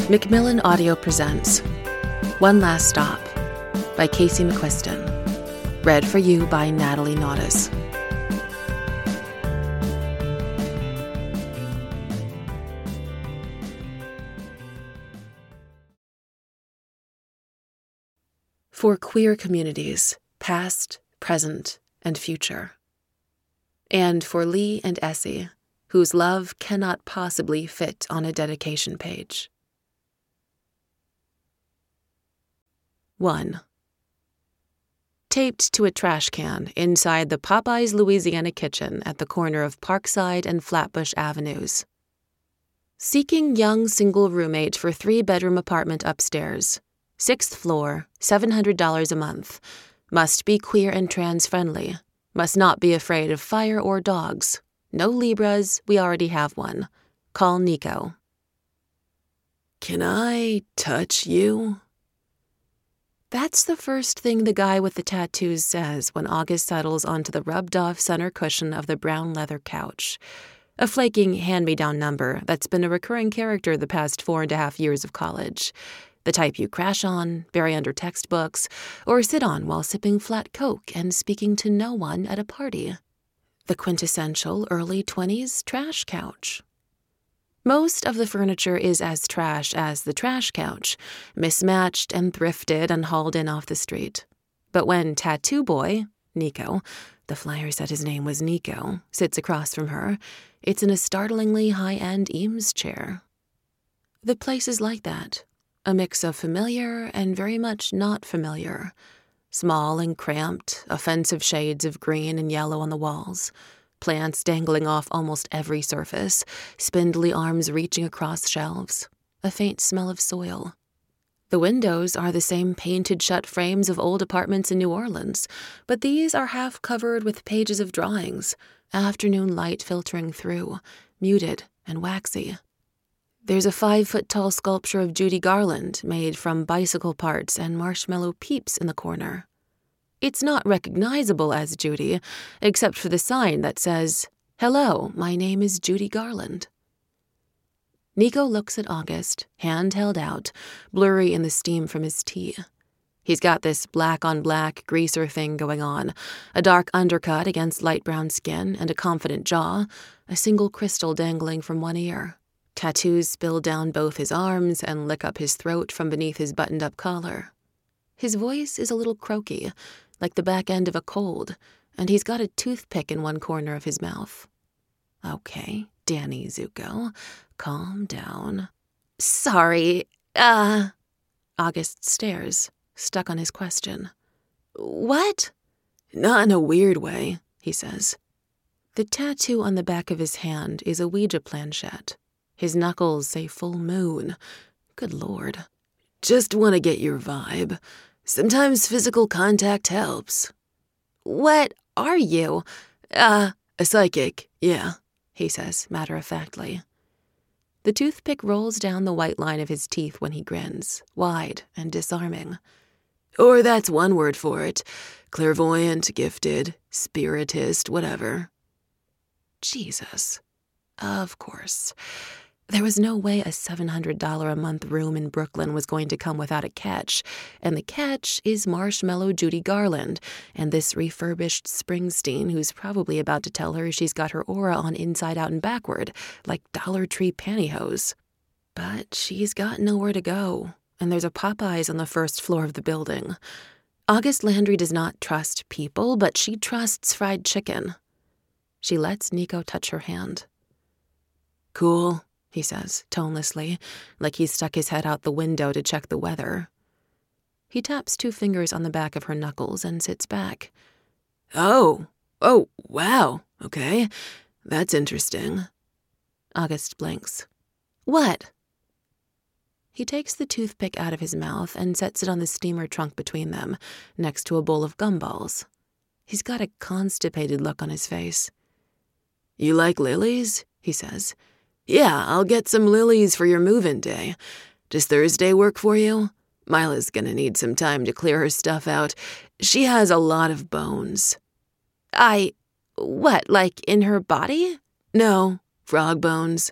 Macmillan Audio presents One Last Stop by Casey McQuiston. Read for you by Natalie Naudus. For queer communities, past, present, and future. And for Lee and Essie, whose love cannot possibly fit on a dedication page. 1. Taped to a trash can inside the Popeyes Louisiana kitchen at the corner of Parkside and Flatbush Avenues. Seeking young single roommate for 3-bedroom apartment upstairs. 6th floor, $700 a month. Must be queer and trans-friendly. Must not be afraid of fire or dogs. No Libras, we already have one. Call Nico. Can I touch you? That's the first thing the guy with the tattoos says when August settles onto the rubbed-off center cushion of the brown leather couch. A flaking hand-me-down number that's been a recurring character the past 4.5 years of college. The type you crash on, bury under textbooks, or sit on while sipping flat Coke and speaking to no one at a party. The quintessential early 20s trash couch. Most of the furniture is as trash as the trash couch, mismatched and thrifted and hauled in off the street. But when Tattoo Boy, Nico, the flyer said his name was Nico, sits across from her, it's in a startlingly high-end Eames chair. The place is like that, a mix of familiar and very much not familiar. Small and cramped, offensive shades of green and yellow on the walls. Plants dangling off almost every surface, spindly arms reaching across shelves, a faint smell of soil. The windows are the same painted shut frames of old apartments in New Orleans, but these are half covered with pages of drawings, afternoon light filtering through, muted and waxy. There's a 5-foot-tall sculpture of Judy Garland made from bicycle parts and marshmallow peeps in the corner. It's not recognizable as Judy, except for the sign that says, "Hello, my name is Judy Garland." Nico looks at August, hand held out, blurry in the steam from his tea. He's got this black-on-black greaser thing going on, a dark undercut against light brown skin and a confident jaw, a single crystal dangling from one ear. Tattoos spill down both his arms and lick up his throat from beneath his buttoned-up collar. His voice is a little croaky, like the back end of a cold, and he's got a toothpick in one corner of his mouth. Okay, Danny Zuko, calm down. Sorry, August stares, stuck on his question. What? Not in a weird way, he says. The tattoo on the back of his hand is a Ouija planchette. His knuckles say full moon. Good Lord. Just want to get your vibe. Sometimes physical contact helps. What are you? A psychic, yeah, he says matter-of-factly. The toothpick rolls down the white line of his teeth when he grins, wide and disarming. Or that's one word for it. Clairvoyant, gifted, spiritist, whatever. Jesus. Of course. There was no way a $700 a month room in Brooklyn was going to come without a catch, and the catch is Marshmallow Judy Garland and this refurbished Springsteen who's probably about to tell her she's got her aura on inside out and backward, like Dollar Tree pantyhose. But she's got nowhere to go, and there's a Popeyes on the first floor of the building. August Landry does not trust people, but she trusts fried chicken. She lets Nico touch her hand. Cool, he says, tonelessly, like he's stuck his head out the window to check the weather. He taps 2 fingers on the back of her knuckles and sits back. Oh, wow, okay. That's interesting. August blinks. What? He takes the toothpick out of his mouth and sets it on the steamer trunk between them, next to a bowl of gumballs. He's got a constipated look on his face. You like lilies? He says. Yeah, I'll get some lilies for your move-in day. Does Thursday work for you? Mila's gonna need some time to clear her stuff out. She has a lot of bones. What, like in her body? No, frog bones.